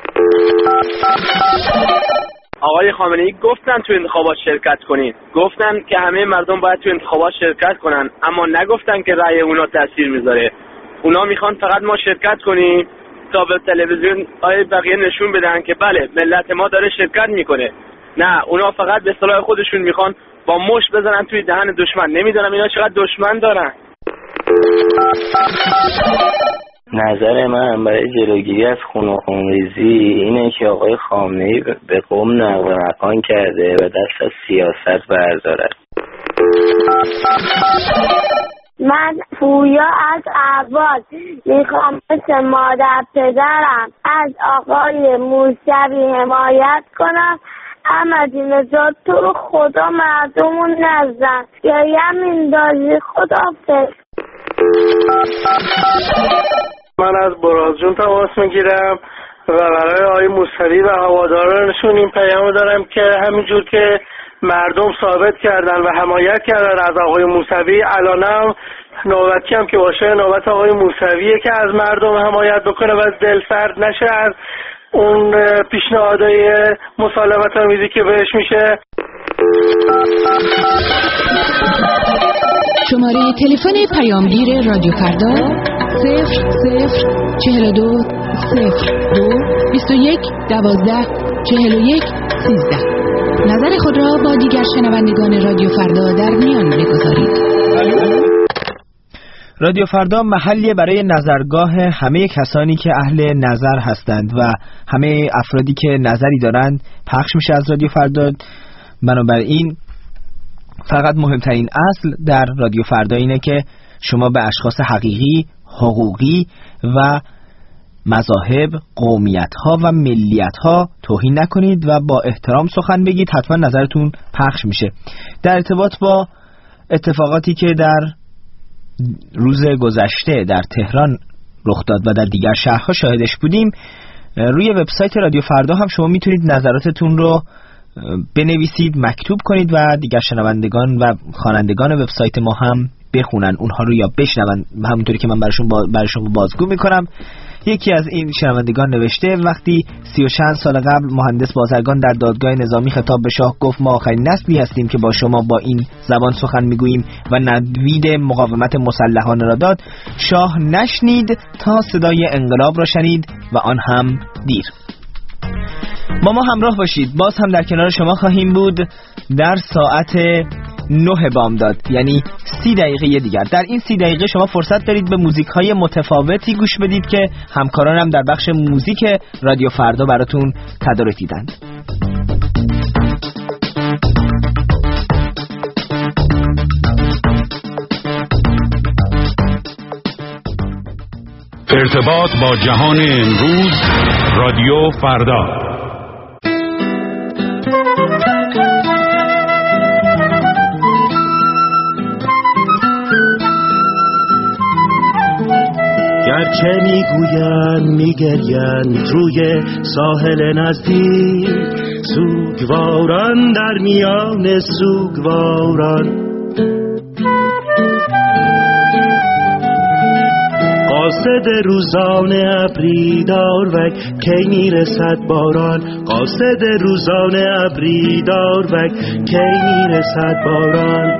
آقای خامنه‌ای گفتن تو انتخابات شرکت کنین، گفتن که همه مردم باید تو انتخابات شرکت کنن، اما نگفتن که رأی اونا تاثیر میذاره. اونا میخوان فقط ما شرکت کنیم تا به تلویزیون های بقیه نشون بدن که بله ملت ما داره شرکت میکنه. نه، اونا فقط به اصطلاح خودشون میخوان با مشت بزنن توی دهن دشمن. نمیدونم اینا چقدر دشمن دارن. نظر من برای جلوگیری از خون و خونریزی اینه که آقای خامنه‌ای به قوم نقل و مکان کرده و دست از سیاست برداره. من پویا از عباس میخوام مثل مادر پدرم از آقای موسوی حمایت کنم. احمدی‌نژاد تو رو خدا مردمون نزن یا یمین دازی خدافظ. من از برازجون تماس میگیرم و برای آقای موسوی و هوادارانشون این پیام دارم که همینجور که مردم ثابت کردن و حمایت کردن از آقای موسوی، الانم نوبتی هم که باشه نوبت آقای موسویه که از مردم حمایت بکنه و دل سرد نشه از اون پیشنهادهای مسالمت آمیزی که بهش میشه. شماره تلفن پیامگیر رادیو فردا صفر صفر چهل و دو صفر دو بیست و یک دوازده چهل و یک سیزده. نظر خود را با دیگر شنوندگان رادیو فردا در میان بگذارید. رادیو فردا محلی برای نظرگاه همه کسانی که اهل نظر هستند و همه افرادی که نظری دارند پخش میشه از رادیو فردا. بنابراین فقط مهمترین اصل در رادیو فردا اینه که شما به اشخاص حقیقی، حقوقی و مذاهب، قومیت‌ها و ملیت‌ها توهین نکنید و با احترام سخن بگید. حتما نظرتون پخش میشه. در ارتباط با اتفاقاتی که در روز گذشته در تهران رخ داد و در دیگر شهرها شاهدش بودیم، روی وبسایت رادیو فردا هم شما میتونید نظراتتون رو بنویسید، مکتوب کنید و دیگر شنوندگان و خوانندگان وبسایت ما هم بخونن اونها رو یا بشنون، همونطوری که من براشون با براشون بازگو میکنم. یکی از این شنوندگان نوشته وقتی سی و چند سال قبل مهندس بازرگان در دادگاه نظامی خطاب به شاه گفت ما آخرین نسلی هستیم که با شما با این زبان سخن میگوییم و ندوید مقاومت مسلحانه را داد، شاه نشنید تا صدای انقلاب را شنید و آن هم دیر. با ما همراه باشید، باز هم در کنار شما خواهیم بود در ساعت نه بامداد، یعنی سی دقیقه دیگر. در این سی دقیقه شما فرصت دارید به موزیک های متفاوتی گوش بدید که همکارانم در بخش موزیک رادیو فردا براتون تدارک دیدند. ارتباط با جهان امروز، رادیو فردا. گرچه میگوین میگرین روی ساحل نزدیک، سوگواران در میان سوگواران، قاصد روزانه ابری داروک کی میرسد باران، قاصد روزانه ابری داروک کی میرسد باران.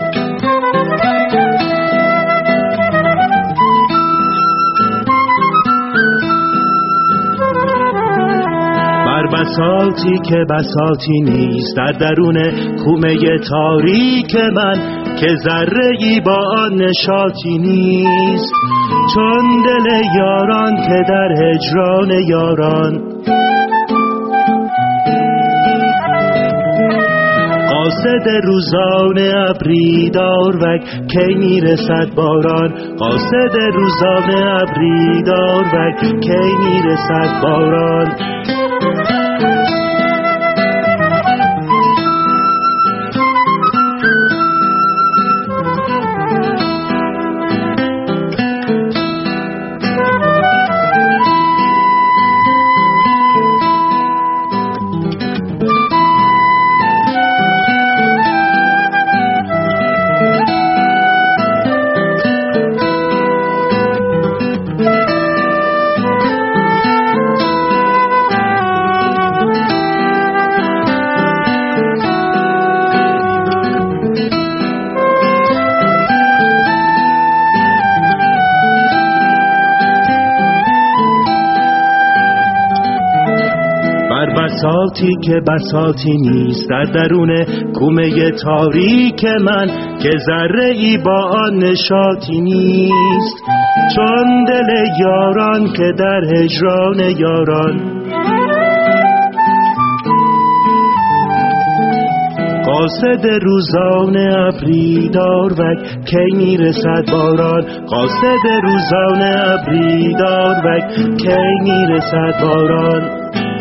بر بساطی که بساطی نیست در درون کومه تاریک من، که ذره‌ای با آن نشاطی نیست، چون دل یاران که در هجران یاران. قاصد روزانه ابری داروک کی میرسد باران، قاصد روزانه ابری داروک کی میرسد باران. بساطی که بساطی نیست در درون کومه تاریک من، که ذره‌ای با آن نشاطی نیست، چون دل یاران که در هجران یاران. قاصد روزانه ابری داروک کی میرسد باران، قاصد روزانه ابری داروک کی میرسد باران.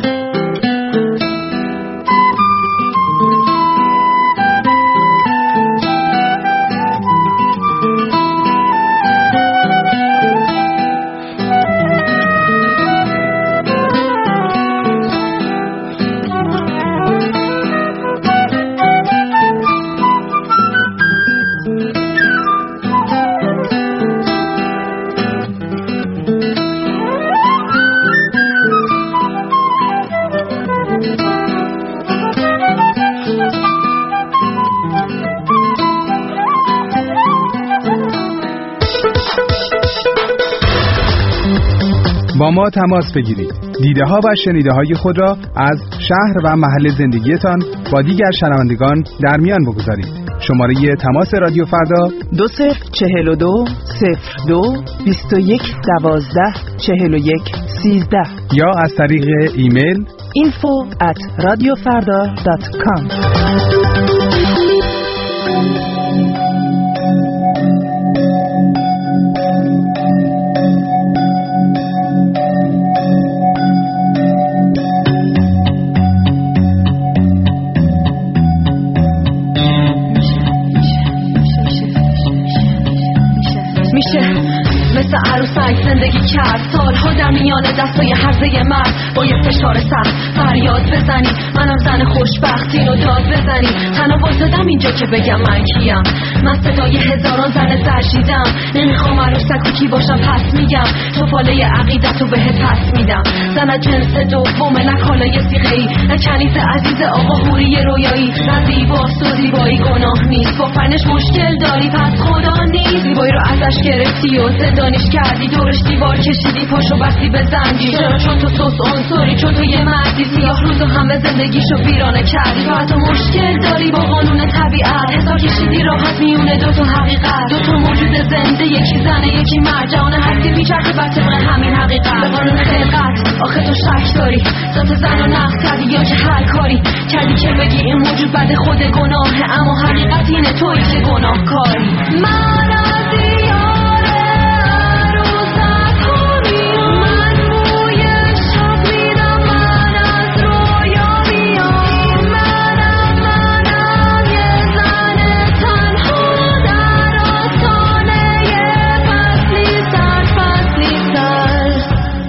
با ما تماس بگیرید. دیده ها و شنیده های خود را از شهر و محل زندگیتان با دیگر شنوندگان در میان بگذارید. شماره تماس رادیو فردا دو صفر چهل و دو صفر دو بیست و یک دوازده چهل و یک سیزده یا از طریق ایمیل info at radiofarda dot com. مثل عروس مرگ زندگی کرد، سالها در میان دستای هرزه مرد با یه فشار سخت فریاد بزنی منم زن خوشبخت اینو داد بزنی. تنها واسدم اینجا که بگم من کیم، من صدای هزاران زن زرشیدم، نمیخوام عروسک و کی باشم پس میگم تو فاله عقیدتو بهت پس میدم. زن جنس دومه نه کالای سیغه‌ای، نه کنیز عزیز آقا هوری رویایی، نه زیباست و زیبایی گناه نیست، با فرنش مشکل داری پس خدا نیست. زیبایی رو ازش گرفتی و زندانیش کردی، دورش دیوار کشیدی پاشو بستی به زنگی. چرا؟ چون تو سوس عنصری، چون تو یه مردی سیاه روز و همه زندگیشو ویرانه کردی. تو حتی مشکل داری با قانون طبیعت، حساب کشیدی راحت میونه دو تا حقیقت، دو تا موجود زنده، یکی زنه یکی مرد، جهان هستی میچرخه بر طبق همین حقیقت. به قانون خلقت آخه تو شک داری، ذات زن رو نقد کردی یا که هر کاری کردی که بگی این موجود بد خود گناهه، اما حقیقت اینه تویی که گناهکاری. من از دیار عروسک ها میام، من بوی شب میدم، من از رویا میام، منم منم یه زن تنها در آستانه فصلی سر فصلی سر.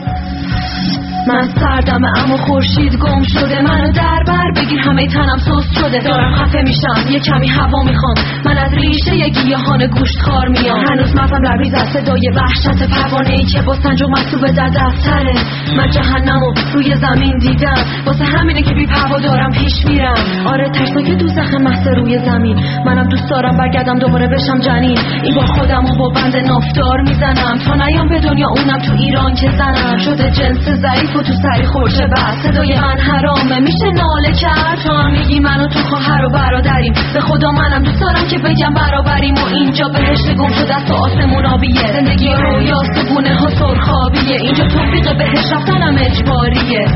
من سردم اما خورشید گم شده، منو در بر بگیر همه تنم سست شده، دارم خفه میشم یه کمی هوا میخوام، من از ریشه یه گیاهان گوشت خار میام، هنوز مغزم لبریز از صدای وحشت پروانه‌ای که با سنجاق مکتوب در دفتره. من جهنمو روی زمین دیدم، واسه همینه که بی پروا دارم پیش میرم. آره ترسناک دوزخ محض روی زمین، منم دوست دارم برگردم دوباره بشم جنین، این بار خودمو با بند نافدار میزنم تا نیام به دنیا اونم تو ایران که زنم شده جنس ضعیف و تو سری خورشه بس. صدای من حرامه میشه ناله کرد، تو هم میگی منو تو خواهر و برادریم، به خدا منم دوست دارم که بگم برابریم و اینجا بهشت گم شده است و آسمون آبیه، زندگی رویاست و گونه ها سرخابیه، اینجا توفیق بهش رفتنم اجباریه.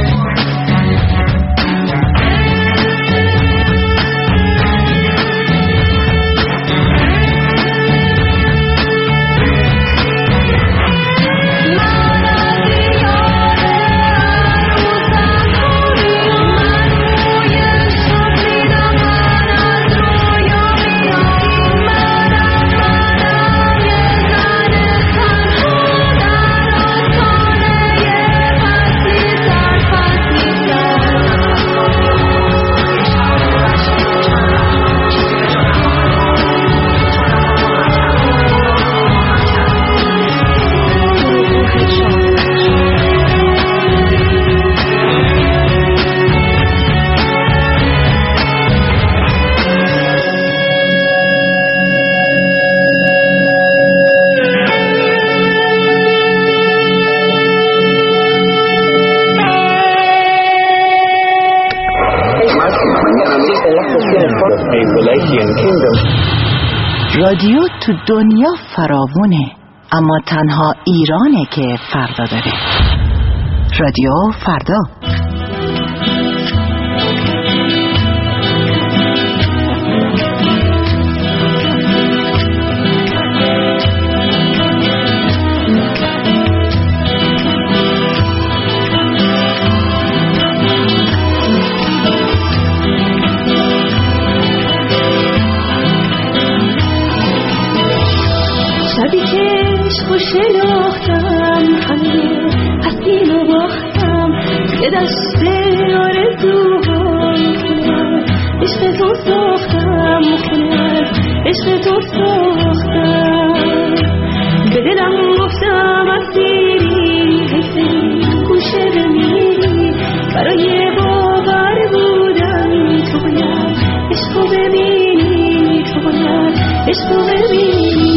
رادیو تو دنیا فراوونه، اما تنها ایرانه که فردا داره. رادیو فردا. شبی که عشقو شناختم همه هستیم و باختم، یه دشت آرزوهام کنم عشق تو ساختم، کنم عشق تو ساختم، به دلم گفتم اسیری حیفی گوشه بمیری، برای باور بودن تو باید عشقو ببینی، تو باید عشقو ببینی.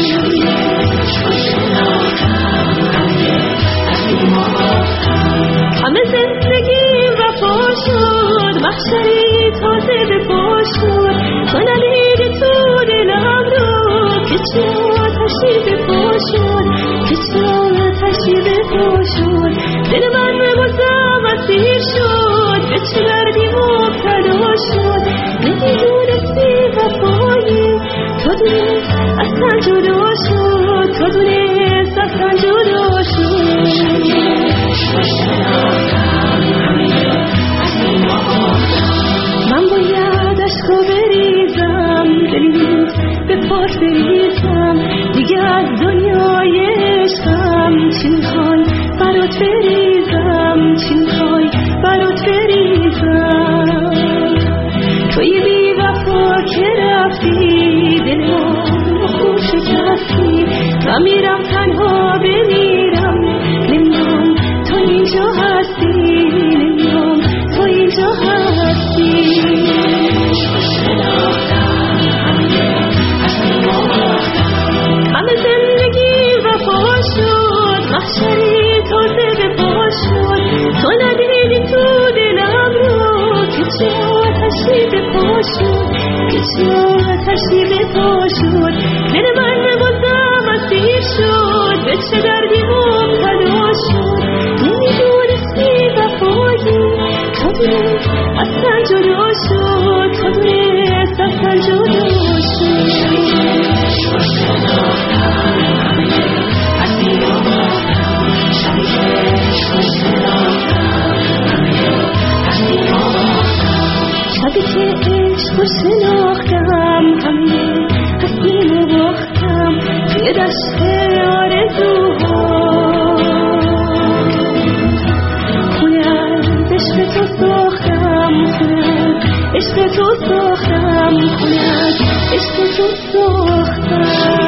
همه زندگیم وفا شد، محشری تازه به پا شد، تو ندیدی تو دلم رو که چرا آتشی به پا شد، که چرا آتشی به پا شد، دل من بازم اسیر شد، به چه دردی مبتلا شد، نمیدونستی وفایی تو دونست اصلا جدا شد، تو دونست اصلا جدا شد. من باید عشقو بریزم، دلی به پاک بریزم، دیگه از دنیای عشقم چی میخوای برات بریزم، چی میخوای برات بریزم. توی بی وفا که رفتی دلم خوب شکستی، من میرم تنها بمیرم، نمیدونم تو اینجا هستی، نمیدونم تو اینجا هستی. همه زندگی وفا شد، محشری تازه به پا شد، تو ندیدی تو دلم رو که چه آتشی به پا شد، که چه آتشی به پا شد. دل من بازم اسیر شد، به چه دردی مبتلا شد، نمیدونستی وفایی تا دونست اصلا جدا شد، تا دونست اصلا جدا شد. شبی که عشق رو شناختم، همه هستیم و باختم توی دشت آرزوها. خونه از عشق تو ساختم، خونه از عشق تو ساختم، خونه از عشق تو ساختم.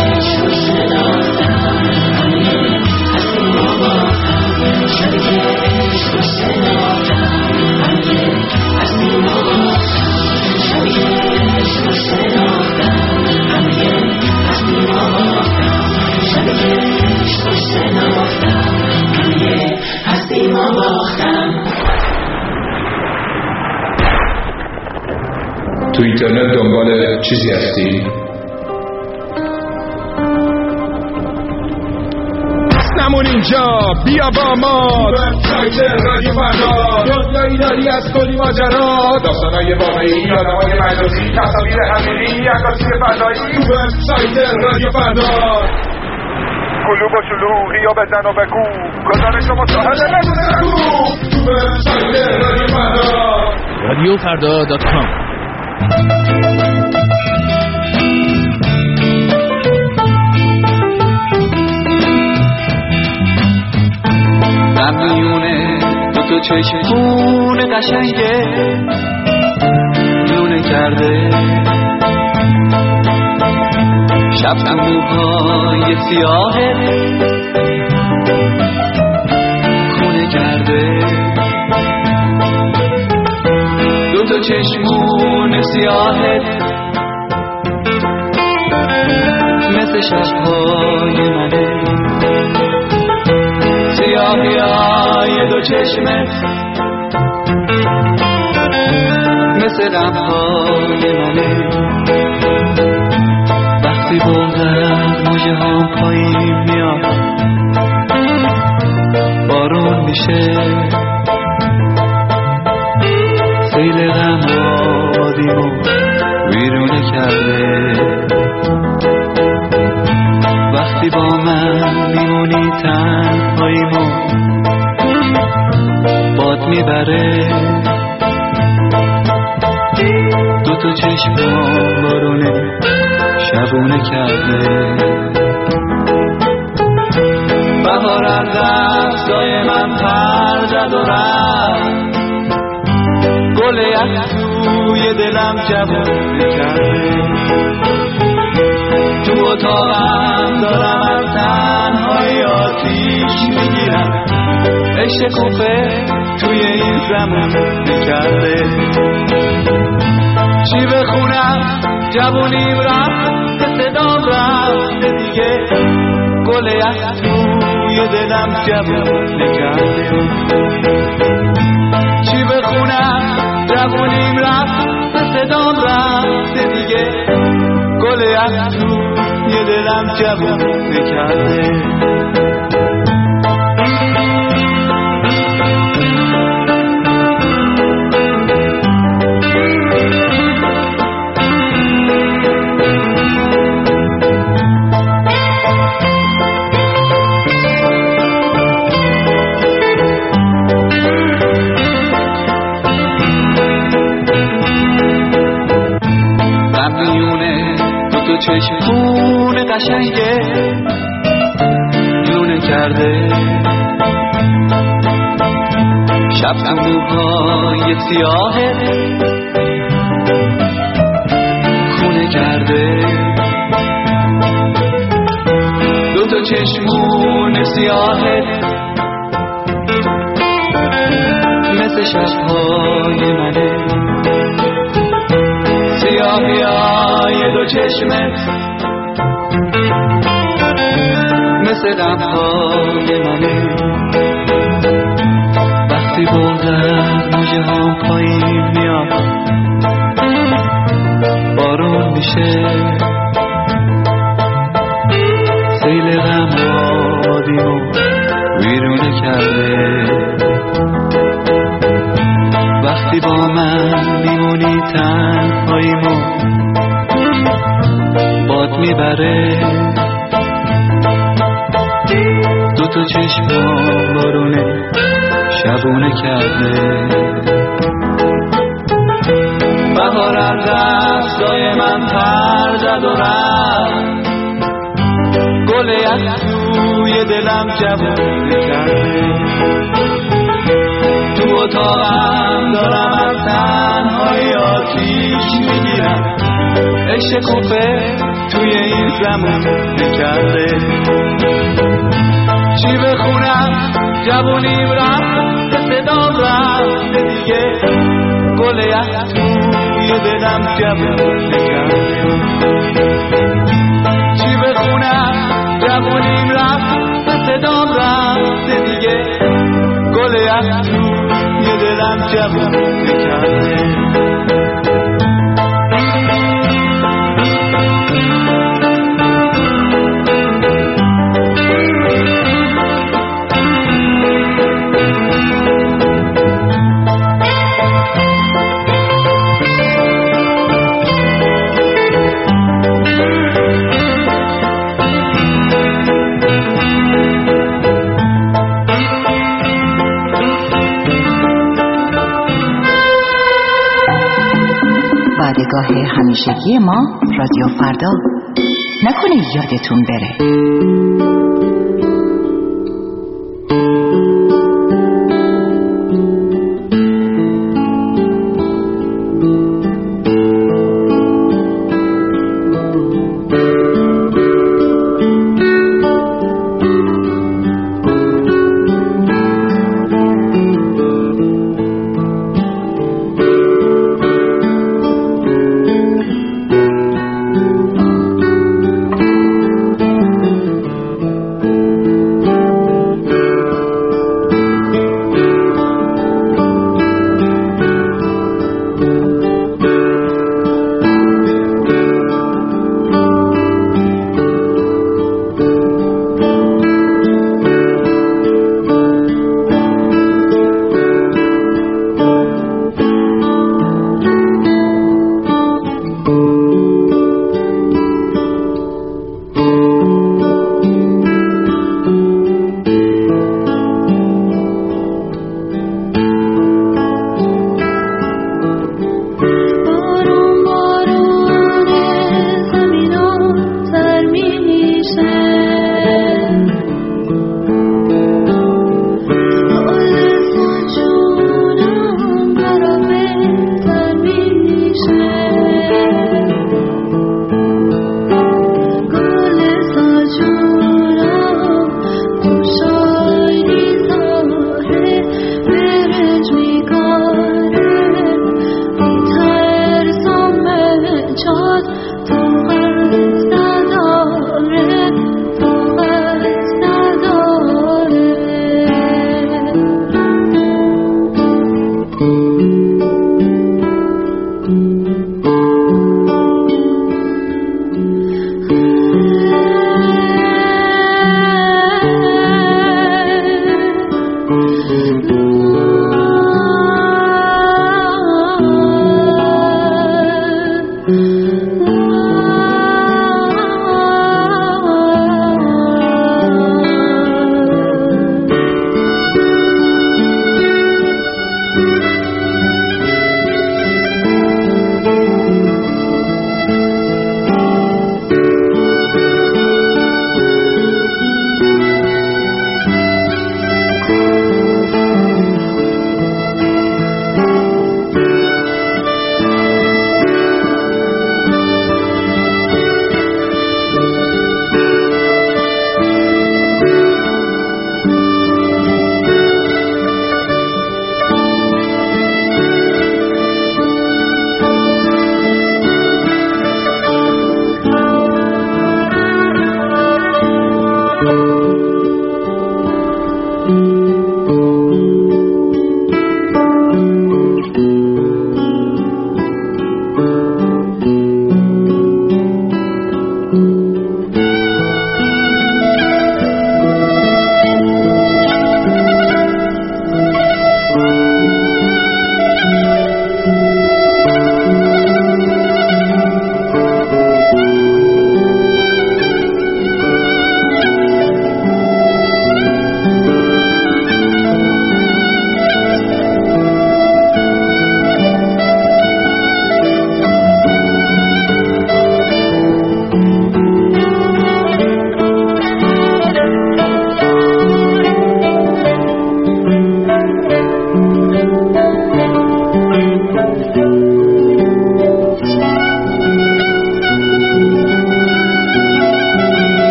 شبی که عشق رو شناختم، هستیم و باختم، شبی که عشق رو شناختم، همه هستیم و باختم، شبی که عشق رو شناختم، همه هستیم و باختم. تو اینترنت دنبال چیزی هستی؟ نمون اینجا بیا با ما، وبسایت رادیو فردا، دنیایی داری از کلی ماجرا، داستانای واقعی، آدمای مجازی، تصاویر حقیقی، عکاسی فضایی. وبسایت رادیو فردا، کلوب و شلوغی یا بزن و بگو، گزارش و مصاحبه بگو. وبسایت رادیو فردا، رادیو فردا دات کام. میونه دو تا چشمون قشنگه لونه کرده، شب تو موهای سیاهه خونه کرده. دو تا چشمون سیاهه مثل شبهای منه، سیاهی های دو چشمت مثل لبهای منه. وقتی بغض از موجه هم پایین میاد بارون میشه، سیل غم آدیمو ویرونه کرده. وقتی با من میمونی تنهاییمو باد میبره، دو تا چشمم بارونه شبونه کرده. بهار از دستای من پر زد و رفت، گل یک توی دلم جوونه کرده. تو اتاقم دارم از تنهایی آتیش میگیرم، عشق کوفه توی این زمان نکرده. چی بخونم جوونیم رفت، صدام رفت دیگه، گل یک توی دلم جوون نکرده. چی بخونم جوونیم رفت، صدام رفت دیگه، گل یک توی دلم جوون نکرده. چشمون قشنگه لونه کرده. کرده شب تو موهای سیاهه خونه کرده دو تا چشمون سیاهه مثل شبهای منه سیاهی های دو چشمت مثل دمهای منه وقتی بغزت موجه ها پایین میاد بارون میشه سیل غم آدیمو ویرونه کرده وقتی با من میمونی تنهاییمو باد میبره دو تا چشمام بارونه شبونه کرده بهار از دستای من پر زد و رفت گل یک توی دلم جوونه کرده تو اتاقم دارم از تنهای آتیش میگیرم عشق کوفه توی این زمان کرده چی بخونم جوونیم رفت صدام رفت دیگه گل یک توی دلم جوون کرده چی بخونم جوونیم رفت صدام رفت دیگه گل یک توی دلم جوون کرده وعدهگاه همیشگی ما رادیو فردا. نکنه یادتون بره.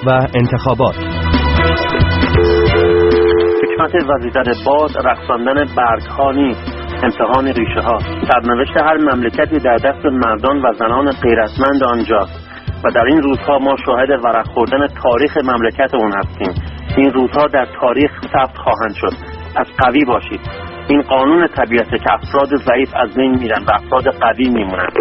و انتخابات. حکمت وزیدن باد رقصاندن برگ‌ها نیست، امتحان ریشه ها. سرنوشت هر مملکتی در دست مردان و زنان غیرتمند آنجاست و در این روزها ما شاهد ورق خوردن تاریخ مملکت اون هستیم. این روزها در تاریخ ثبت خواهند شد. پس قوی باشید. این قانون طبیعته که افراد ضعیف از بین میرن و افراد قوی میمونن.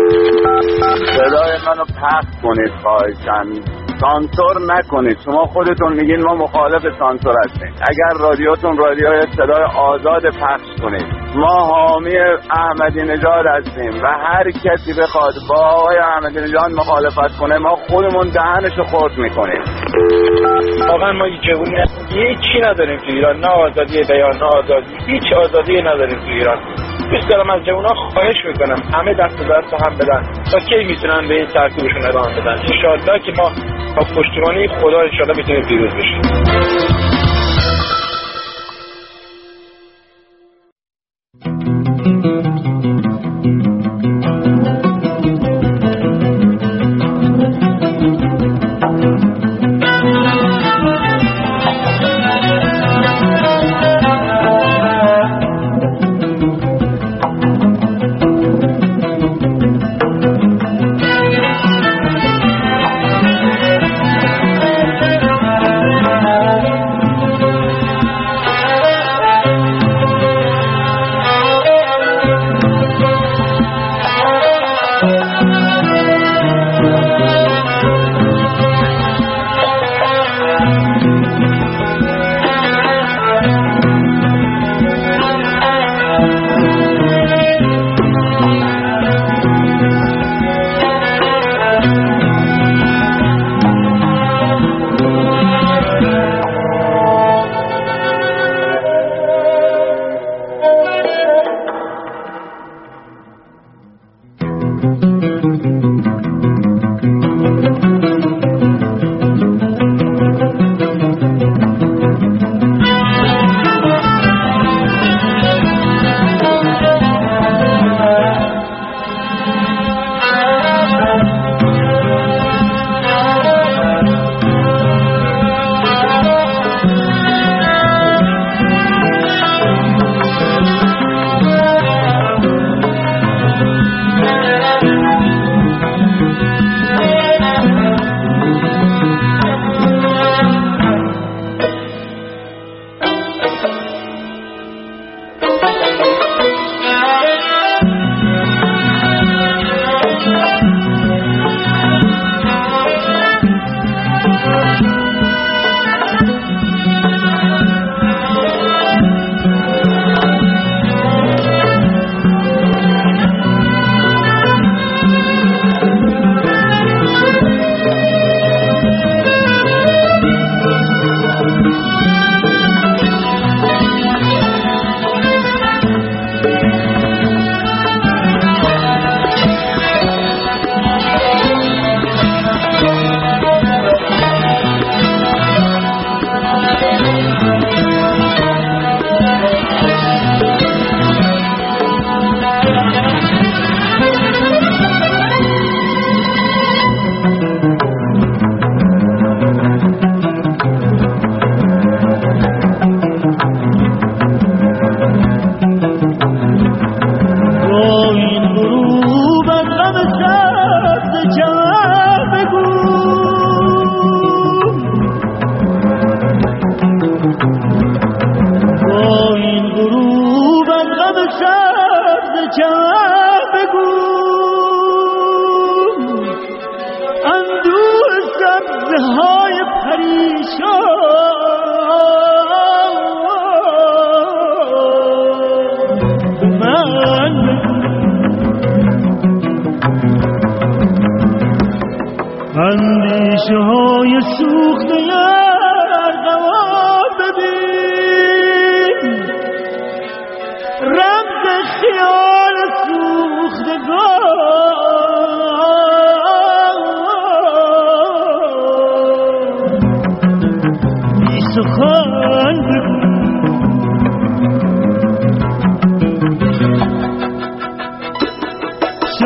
صدای منو پخش کنید خواهشاً، سانسور نکنید. شما خودتون میگین ما مخالف سانسور هستیم. اگر رادیوتون رادیوی صدای آزاد پخش کنید. ما حامی احمدی نژاد هستیم و هر کسی بخواد با آقای احمدی نژاد مخالفت کنه ما خودمون دهنشو خرد میکنیم. واقعا ما هیچ هیچی نداریم تو ایران، نه آزادی بیان، نه آزادی، هیچ آزادی نداریم تو ایران. دوست دارم از جوونا خواهش میکنم همه دست به دست هم بدن تا کی میتونن به این سرکوبشون ادامه بدن. ان شاءالله که ما با پشتیبانی خدا ان شاءالله میتونیم پیروز بشیم.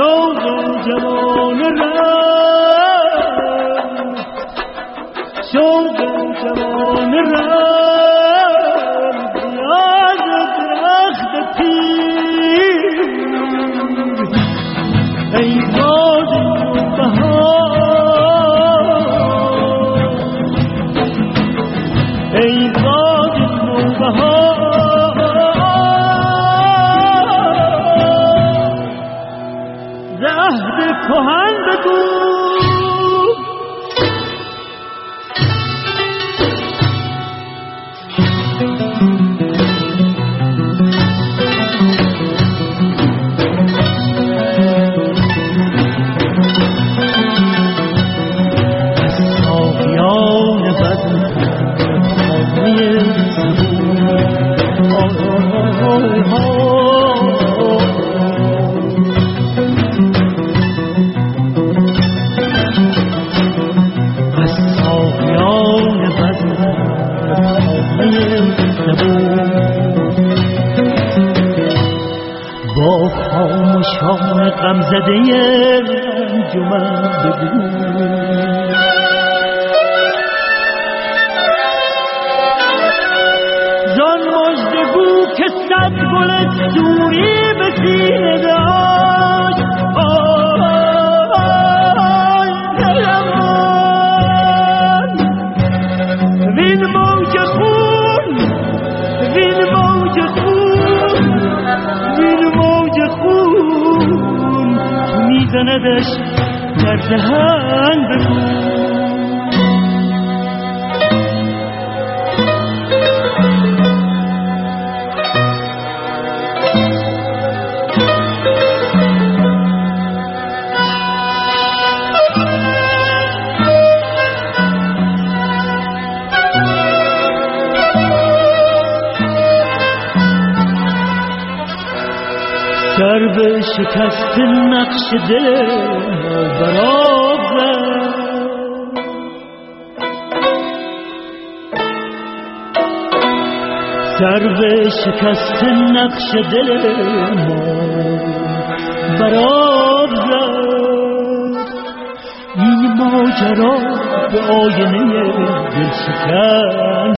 شوق سر به شکست نقش دل ما براب زد، سر به شکست نقش دل ما براب زد. این ماجرا به آینه دل شکن